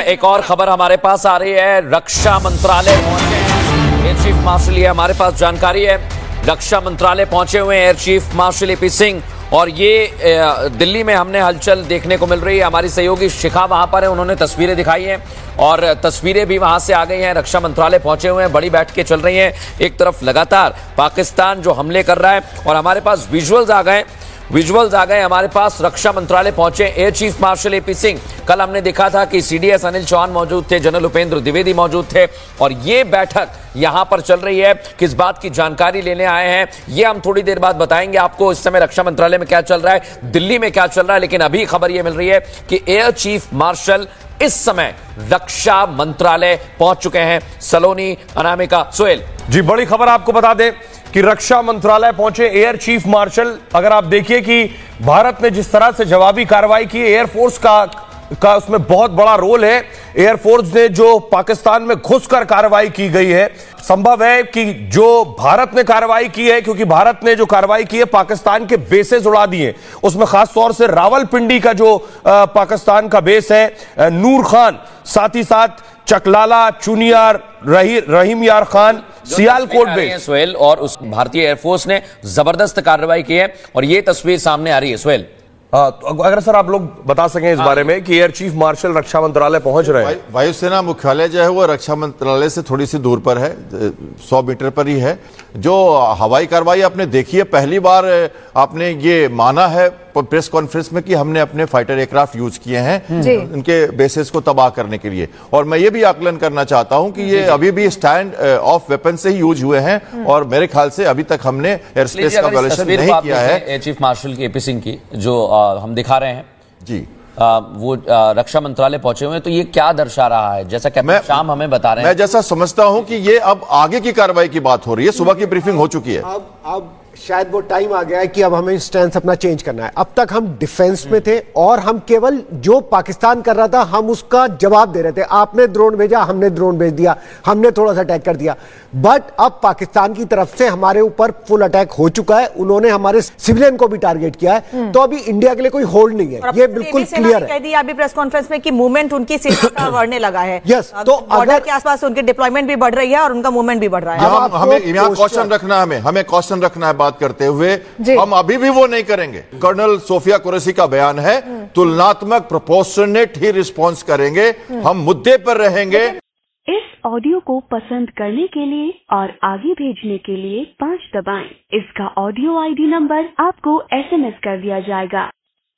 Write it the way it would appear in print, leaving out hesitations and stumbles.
में एक और खबर हमारे पास आ रही है। रक्षा मंत्रालय पहुंचे हैं एयर चीफ मार्शल, ये हमारे पास जानकारी है। रक्षा मंत्रालय पहुंचे हुए हैं air chief marshal A P. Singh, और ये दिल्ली में हमने हलचल देखने को मिल रही है। हमारी सहयोगी शिखा वहां पर है, उन्होंने तस्वीरें दिखाई हैं और तस्वीरें भी वहां से आ गई हैं। रक्षा मंत्रालय पहुंचे हुए हैं, बड़ी बैठकें चल रही हैं। एक तरफ लगातार पाकिस्तान जो हमले कर रहा है और हमारे पास विजुअल्स आ गए हमारे पास। रक्षा मंत्रालय पहुंचे air chief marshal A P. Singh. कल हमने देखा था कि सीडीएस अनिल चौहान मौजूद थे, जनरल उपेंद्र द्विवेदी मौजूद थे, और ये बैठक यहां पर चल रही है। किस बात की जानकारी लेने आए हैं ये हम थोड़ी देर बाद बताएंगे आपको। इस समय रक्षा मंत्रालय में क्या चल रहा है, दिल्ली में क्या चल रहा है, लेकिन अभी खबर यह मिल रही है कि एयर चीफ मार्शल इस समय रक्षा मंत्रालय पहुंच चुके हैं। सलोनी, अनामिका, सोहेल जी, बड़ी खबर आपको बता दें कि रक्षा मंत्रालय पहुंचे एयर चीफ मार्शल। अगर आप देखिए कि भारत ने जिस तरह से जवाबी कार्रवाई की, एयरफोर्स का उसमें बहुत बड़ा रोल है। एयरफोर्स ने जो पाकिस्तान में घुसकर कार्रवाई की गई है, संभव है कि जो भारत ने कार्रवाई की है, क्योंकि भारत ने जो कार्रवाई की है पाकिस्तान के बेसेस उड़ा दिए, उसमें खास तौर से रावलपिंडी का जो पाकिस्तान का बेस है, नूर खान, साथ ही साथ चकलाला, चुनियार, रहीम यार खान, सियालकोट बेस। सोहेल, और उस भारतीय एयरफोर्स ने जबरदस्त कार्रवाई की है और ये तस्वीर सामने आ रही है। सोहेल, तो अगर सर आप लोग बता सकें इस बारे में कि एयर चीफ मार्शल रक्षा मंत्रालय पहुंच रहे हैं। वायुसेना मुख्यालय जो है वो रक्षा मंत्रालय से थोड़ी सी दूर पर है, 100 मीटर पर ही है। जो हवाई कार्रवाई आपने देखी है, पहली बार आपने ये माना है प्रेस कॉन्फ्रेंस में कि हमने अपने फाइटर एयरक्राफ्ट यूज किए हैं उनके बेसिस को तबाह करने के लिए। और मैं ये भी आकलन करना चाहता हूं कि ये अभी भी स्टैंड ऑफ वेपन से ही यूज हुए हैं, और मेरे ख्याल से अभी तक हमने एयर स्पेस का वायलेशन नहीं किया है। एयर चीफ मार्शल की ए.पी. सिंह की जो हम दिखा रहे हैं जी, वो रक्षा मंत्रालय पहुंचे हुए हैं, तो ये क्या दर्शा रहा है? जैसा कैप्टन शाम हमें बता रहे हैं, मैं जैसा समझता हूं कि ये अब आगे की कार्रवाई की बात हो रही है। सुबह की ब्रीफिंग हो चुकी है। अब शायद वो टाइम आ गया है कि अब हमें स्टैंड अपना चेंज करना है। अब तक हम डिफेंस में थे और हम केवल जो पाकिस्तान कर रहा था हम उसका जवाब दे रहे थे। आपने ड्रोन भेजा, हमने ड्रोन भेज दिया, हमने थोड़ा सा अटैक कर दिया। बट अब पाकिस्तान की तरफ से हमारे ऊपर फुल अटैक हो चुका है। उन्होंने हमारे सिविलियन को भी टारगेट किया है, तो अभी इंडिया के लिए कोई होल्ड नहीं है। ये बिल्कुल क्लियर है। कह दिया अभी प्रेस कॉन्फ्रेंस में कि मूवमेंट उनकी सेना का बढ़ने लगा है। यस, तो बॉर्डर के आसपास उनकी डिप्लॉयमेंट भी बढ़ रही है और उनका मूवमेंट भी बढ़ रहा है। हमें कॉशन रखना है, हमें कॉशन रखना है बात करते हुए। हम अभी भी वो नहीं करेंगे। कर्नल सोफिया कुरैशी का बयान है, तुलनात्मक प्रोपोर्शनेट ही रिस्पॉन्स करेंगे, हम मुद्दे पर रहेंगे। इस ऑडियो को पसंद करने के लिए और आगे भेजने के लिए 5 दबाएं। इसका ऑडियो ID नंबर आपको SMS कर दिया जाएगा।